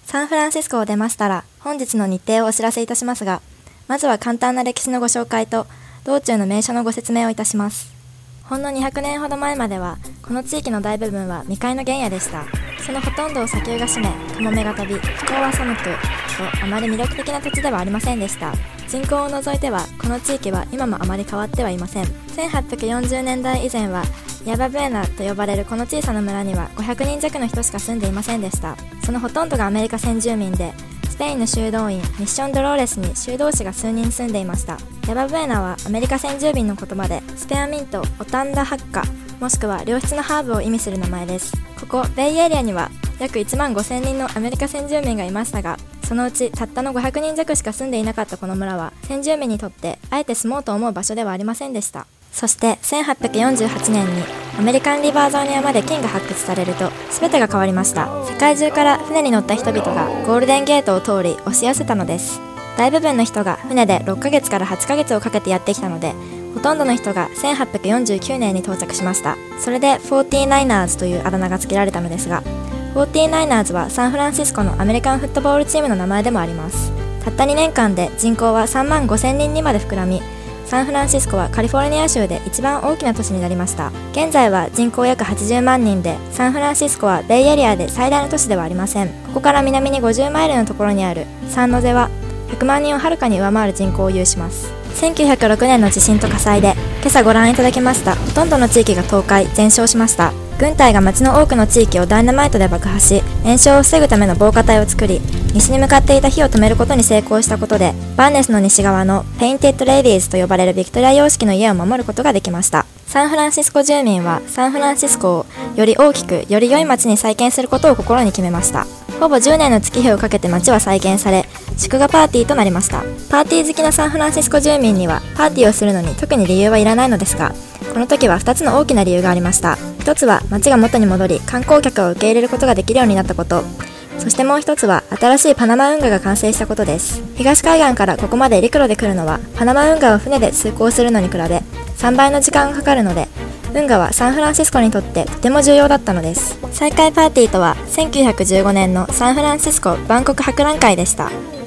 サンフランシスコを出ましたら、本日の日程をお知らせいたしますが、まずは簡単な歴史のご紹介と、道中の名所のご説明をいたします。ほんの200年ほど前までは、この地域の大部分は未開の原野でした。そのほとんどを砂丘が占め、カモメが飛び、気候は寒く、とあまり魅力的な土地ではありませんでした。人口を除いては、この地域は今もあまり変わってはいません。1840年代以前は、ヤバブエナと呼ばれるこの小さな村には500人弱の人しか住んでいませんでした。そのほとんどがアメリカ先住民で、スペインの修道院ミッション・ドローレスに修道士が数人住んでいました。ヤバブエナはアメリカ先住民の言葉で、スペアミント・オタンダ・ハッカ、もしくは良質なハーブを意味する名前です。ここベイエリアには約1万5000人のアメリカ先住民がいましたが、そのうちたったの500人弱しか住んでいなかったこの村は、先住民にとってあえて住もうと思う場所ではありませんでした。そして1848年にアメリカンリバー沿いの山で金が発掘されると、全てが変わりました。世界中から船に乗った人々がゴールデンゲートを通り押し寄せたのです。大部分の人が船で6ヶ月から8ヶ月をかけてやってきたので、ほとんどの人が1849年に到着しました。それで 49ers というあだ名が付けられたのですが、49ers はサンフランシスコのアメリカンフットボールチームの名前でもあります。たった2年間で人口は3万5000人にまで膨らみ、サンフランシスコはカリフォルニア州で一番大きな都市になりました。現在は人口約80万人で、サンフランシスコはベイエリアで最大の都市ではありません。ここから南に50マイルのところにあるサンノゼは100万人をはるかに上回る人口を有します。1906年の地震と火災で、今朝ご覧いただきましたほとんどの地域が倒壊・全焼しました。軍隊が町の多くの地域をダイナマイトで爆破し、燃焼を防ぐための防火帯を作り、西に向かっていた火を止めることに成功したことで、バーネスの西側のペインテッドレディーズと呼ばれるビクトリア様式の家を守ることができました。サンフランシスコ住民はサンフランシスコをより大きく、より良い街に再建することを心に決めました。ほぼ10年の月日をかけて街は再建され、祝賀パーティーとなりました。パーティー好きなサンフランシスコ住民にはパーティーをするのに特に理由はいらないのですが、この時は2つの大きな理由がありました。一つは街が元に戻り、観光客を受け入れることができるようになったこと。そしてもう一つは新しいパナマ運河が完成したことです。東海岸からここまで陸路で来るのは、パナマ運河を船で通行するのに比べ3倍の時間がかかるので、運河はサンフランシスコにとってとても重要だったのです。再開パーティーとは1915年のサンフランシスコ万国博覧会でした。